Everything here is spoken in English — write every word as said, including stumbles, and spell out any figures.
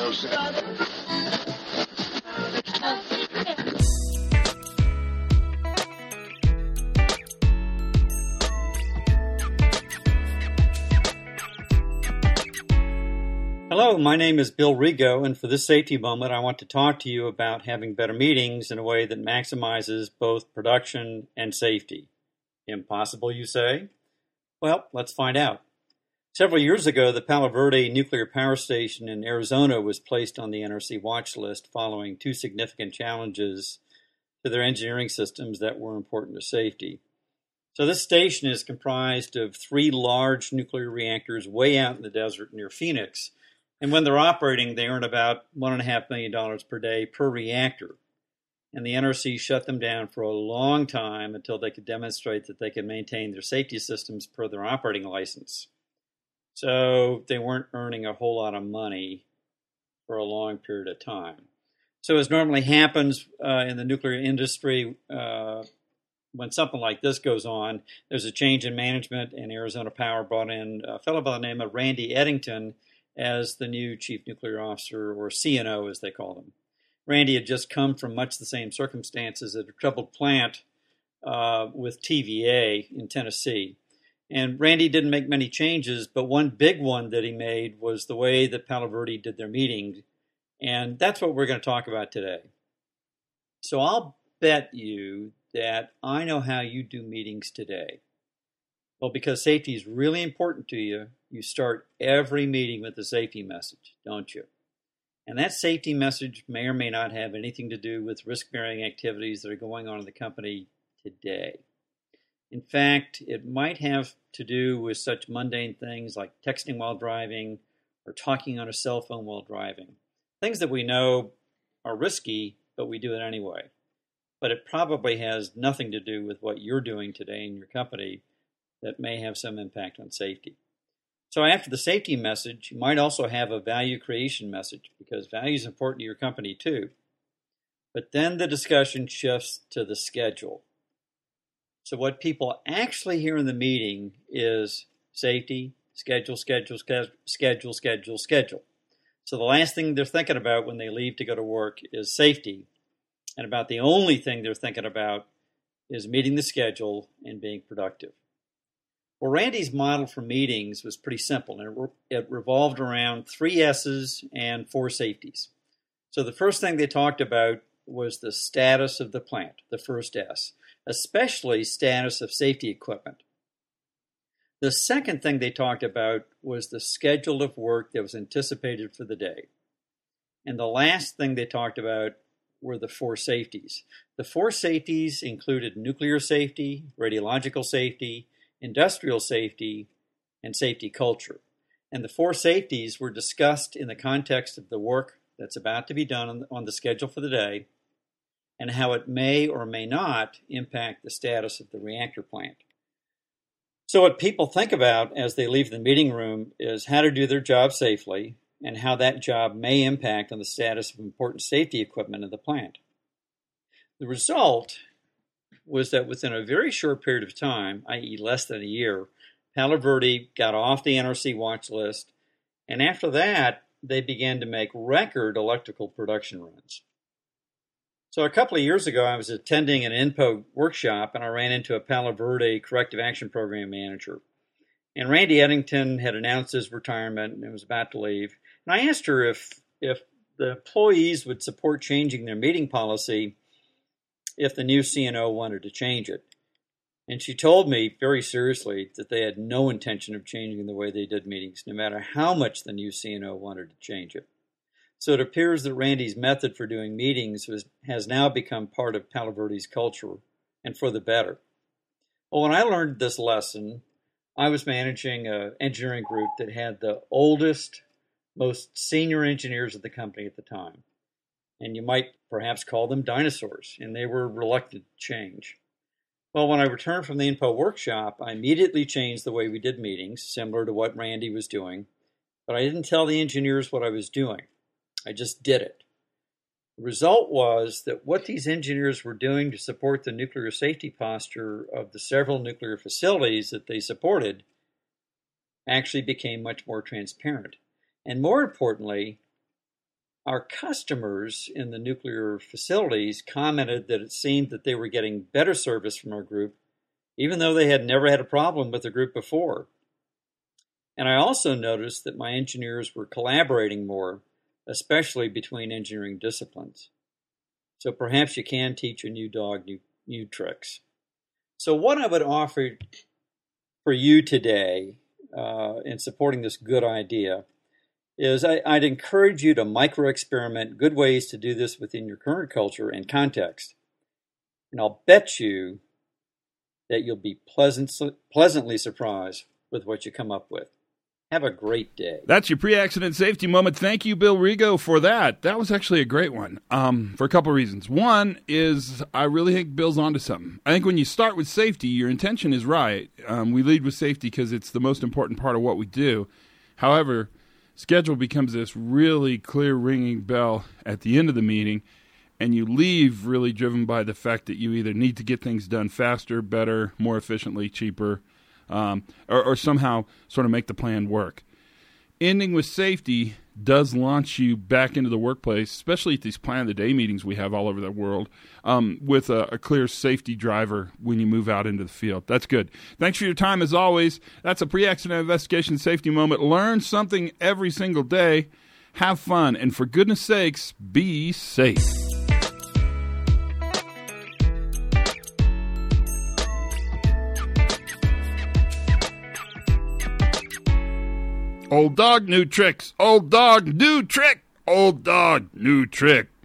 Hello, my name is Bill Rigo, and for this safety moment, I want to talk to you about having better meetings in a way that maximizes both production and safety. Impossible, you say? Well, let's find out. Several years ago, the Palo Verde nuclear power station in Arizona was placed on the N R C watch list following two significant challenges to their engineering systems that were important to safety. So this station is comprised of three large nuclear reactors way out in the desert near Phoenix. And when they're operating, they earn about one point five million dollars per day per reactor. And the N R C shut them down for a long time until they could demonstrate that they could maintain their safety systems per their operating license. So they weren't earning a whole lot of money for a long period of time. So as normally happens uh, in the nuclear industry, uh, when something like this goes on, there's a change in management, and Arizona Power brought in a fellow by the name of Randy Eddington as the new chief nuclear officer, or C N O as they call them. Randy had just come from much the same circumstances at a troubled plant uh, with T V A in Tennessee. And Randy didn't make many changes, but one big one that he made was the way that Palo Verde did their meetings. And that's what we're going to talk about today. So I'll bet you that I know how you do meetings today. Well, because safety is really important to you, you start every meeting with a safety message, don't you? And that safety message may or may not have anything to do with risk-bearing activities that are going on in the company today. In fact, it might have to do with such mundane things like texting while driving or talking on a cell phone while driving. Things that we know are risky, but we do it anyway. But it probably has nothing to do with what you're doing today in your company that may have some impact on safety. So after the safety message, you might also have a value creation message, because value is important to your company too. But then the discussion shifts to the schedule. So what people actually hear in the meeting is safety, schedule, schedule, schedule, schedule, schedule, schedule. So the last thing they're thinking about when they leave to go to work is safety. And about the only thing they're thinking about is meeting the schedule and being productive. Well, Randy's model for meetings was pretty simple, and it, re- it revolved around three S's and four safeties. So the first thing they talked about was the status of the plant, the first S, especially status of safety equipment. The second thing they talked about was the schedule of work that was anticipated for the day. And the last thing they talked about were the four safeties. The four safeties included nuclear safety, radiological safety, industrial safety, and safety culture. And the four safeties were discussed in the context of the work that's about to be done on the, on the schedule for the day, and how it may or may not impact the status of the reactor plant. So what people think about as they leave the meeting room is how to do their job safely, and how that job may impact on the status of important safety equipment in the plant. The result was that within a very short period of time, that is less than a year, Palo Verde got off the N R C watch list, and after that, they began to make record electrical production runs. So a couple of years ago, I was attending an I N P O workshop, and I ran into a Palo Verde Corrective Action Program manager. And Randy Eddington had announced his retirement and was about to leave. And I asked her if, if the employees would support changing their meeting policy if the new C N O wanted to change it. And she told me very seriously that they had no intention of changing the way they did meetings, no matter how much the new C N O wanted to change it. So it appears that Randy's method for doing meetings was, has now become part of Palo Verde's culture, and for the better. Well, when I learned this lesson, I was managing an engineering group that had the oldest, most senior engineers at the company at the time. And you might perhaps call them dinosaurs, and they were reluctant to change. Well, when I returned from the I N P O workshop, I immediately changed the way we did meetings, similar to what Randy was doing, but I didn't tell the engineers what I was doing. I just did it. The result was that what these engineers were doing to support the nuclear safety posture of the several nuclear facilities that they supported actually became much more transparent. And more importantly, Our customers in the nuclear facilities commented that it seemed that they were getting better service from our group, even though they had never had a problem with the group before. And I also noticed that my engineers were collaborating more, especially between engineering disciplines. So perhaps you can teach a new dog new, new tricks. So what I would offer for you today uh, in supporting this good idea is I, I'd encourage you to micro-experiment good ways to do this within your current culture and context. And I'll bet you that you'll be pleasant, pleasantly surprised with what you come up with. Have a great day. That's your pre-accident safety moment. Thank you, Bill Rigo, for that. That was actually a great one um, for a couple of reasons. One is I really think Bill's onto something. I think when you start with safety, your intention is right. Um, we lead with safety because it's the most important part of what we do. However, schedule becomes this really clear ringing bell at the end of the meeting, and you leave really driven by the fact that you either need to get things done faster, better, more efficiently, cheaper, um, or, or somehow sort of make the plan work. Ending with safety does launch you back into the workplace, especially at these plan of the day meetings we have all over the world, um, with a, a clear safety driver when you move out into the field. That's good. Thanks for your time as always. That's a pre-accident investigation safety moment. Learn something every single day. Have fun. And for goodness sakes, be safe. Old dog, new tricks. Old dog, new trick. Old dog, new trick.